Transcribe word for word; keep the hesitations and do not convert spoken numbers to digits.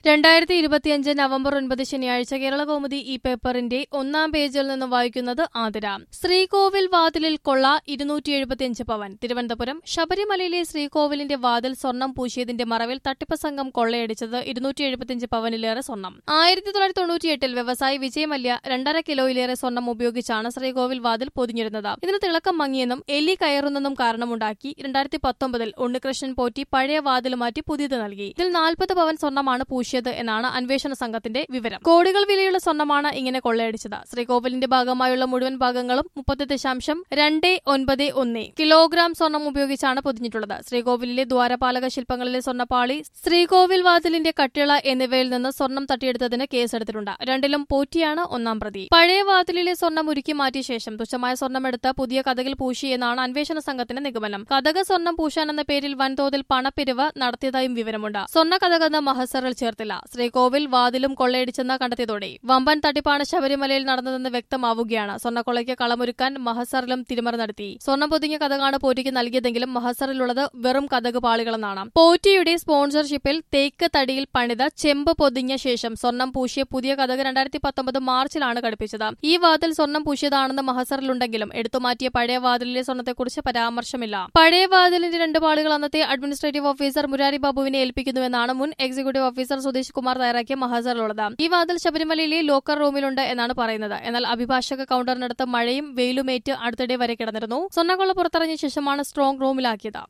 രണ്ടായിരത്തി ഇരുപത്തിയഞ്ച് നവംബർ ഒൻപത് ശനിയാഴ്ച കേരള കൗമുദി ഈ പേപ്പറിന്റെ ഒന്നാം പേജിൽ നിന്ന് വായിക്കുന്നത് ആതിര. ശ്രീകോവിൽ വാതിലിൽ കൊള്ള ഇരുന്നൂറ്റി എഴുപത്തിയഞ്ച് പവൻ. തിരുവനന്തപുരം ശബരിമലയിലെ ശ്രീകോവിലിന്റെ വാതിൽ സ്വർണം പൂശിയതിന്റെ മറവിൽ തട്ടിപ്പ് സംഘം കൊള്ളയടിച്ചത് ഇരുന്നൂറ്റി എഴുപത്തിയഞ്ച് പവനിലേറെ സ്വർണം. ആയിരത്തി തൊള്ളായിരത്തി തൊണ്ണൂറ്റിയെട്ടിൽ വ്യവസായി വിജയമല്യ രണ്ടര കിലോയിലേറെ സ്വർണം ഉപയോഗിച്ചാണ് ശ്രീകോവിൽ വാതിൽ പൊതിഞ്ഞിരുന്നത്. ഇതിന് തിളക്കം മങ്ങിയെന്നും എലി കയറുന്നെന്നും കാരണമുണ്ടാക്കി രണ്ടായിരത്തി പത്തൊമ്പതിൽ ഉണ്ണികൃഷ്ണൻ പോറ്റി പഴയ വാതിൽ മാറ്റി പുതിയത് നൽകി. ഇതിൽ നാൽപ്പത് പവൻ സ്വർണമാണ് പൂശിയത് എന്നാണ് അന്വേഷണ സംഘത്തിന്റെ വിവരം. കോടികൾ വിലയുള്ള സ്വർണമാണ് ഇങ്ങനെ കൊള്ളയടിച്ചത്. ശ്രീകോവിലിന്റെ ഭാഗമായുള്ള മുഴുവൻ ഭാഗങ്ങളും മുപ്പത്തി ദശാംശം രണ്ട് ഒൻപത് ഒന്ന് കിലോഗ്രാം സ്വർണം ഉപയോഗിച്ചാണ് പൊതിഞ്ഞിട്ടുള്ളത്. ശ്രീകോവിലിലെ ദ്വാരപാലക ശില്പങ്ങളിലെ സ്വർണ്ണപ്പാളി, ശ്രീകോവിൽ വാതിലിന്റെ കട്ടിള എന്നിവയിൽ നിന്ന് സ്വർണം തട്ടിയെടുത്തതിന് കേസെടുത്തിട്ടുണ്ട്. രണ്ടിലും പോറ്റിയാണ് ഒന്നാം പ്രതി. പഴയ വാതിലിലെ സ്വർണം ഉരുക്കി മാറ്റിയ ശേഷം തുച്ഛമായ സ്വർണ്ണമെടുത്ത് പുതിയ കതകിൽ പൂശി എന്നാണ് അന്വേഷണ സംഘത്തിന്റെ നിഗമനം. കതക സ്വർണം പൂശാൻ എന്ന പേരിൽ വൻതോതിൽ പണപ്പിരിവ് നടത്തിയതായും വിവരമുണ്ട്. സ്വർണ്ണ കതകെന്ന് മഹസറിൽ ചേർത്തില്ല. ശ്രീകോവിൽ വാതിലും കൊള്ളയടിച്ചെന്ന് കണ്ടെത്തിയതോടെ വമ്പൻ തട്ടിപ്പാണ് ശബരിമലയിൽ നടന്നതെന്ന് വ്യക്തമാവുകയാണ്. സ്വർണ്ണക്കൊള്ളയ്ക്ക് കളമൊരുക്കാൻ മഹസറിലും തിരിമറി നടത്തി. സ്വർണം പൊതിഞ്ഞ കതകാണ് പോറ്റിക്ക് നൽകിയതെങ്കിലും മഹസറിലുള്ളത് വെറും കതക് പാളികളെന്നാണ്. പോറ്റിയുടെ സ്പോൺസർഷിപ്പിൽ തേക്ക് തടിയിൽ പണിത ചെമ്പ് പൊതിഞ്ഞ ശേഷം സ്വർണം പൂശിയ പുതിയ കതക് രണ്ടായിരത്തി പത്തൊമ്പത് മാർച്ചിലാണ് ഘടിപ്പിച്ചത്. ഈ വാതിൽ സ്വർണം പൂശിയതാണെന്ന് മഹസറിലുണ്ടെങ്കിലും എടുത്തുമാറ്റിയ പഴയ വാതിലിലെ സ്വർണത്തെക്കുറിച്ച് പരാമർശമില്ല. പഴയ വാതിലിന്റെ രണ്ട് പാളികൾ അന്നത്തെ അഡ്മിനിസ്ട്രേറ്റീവ് ഓഫീസർ മുരാരി ബാബുവിനെ ഏൽപ്പിക്കുന്നുവെന്നാണ് മുൻ എക്സിക്യൂട്ടീവ് ഓഫീസർ സുധീഷ് കുമാർ തയ്യാറാക്കിയ മഹസറിലുള്ളത്. ഈ വാതിൽ ശബരിമലയിലെ ലോക്കർ റൂമിലുണ്ട് എന്നാണ് പറയുന്നത്. എന്നാൽ അഭിഭാഷക കൌണ്ടറിനടുത്ത് മഴയും വെയിലുമേറ്റ് അടുത്തിടെ വരെ കിടന്നിരുന്നു. സ്വർണ്ണക്കൊള്ള പുറത്തിറങ്ങിയ ശേഷമാണ് സ്ട്രോങ് റൂമിലാക്കിയത്.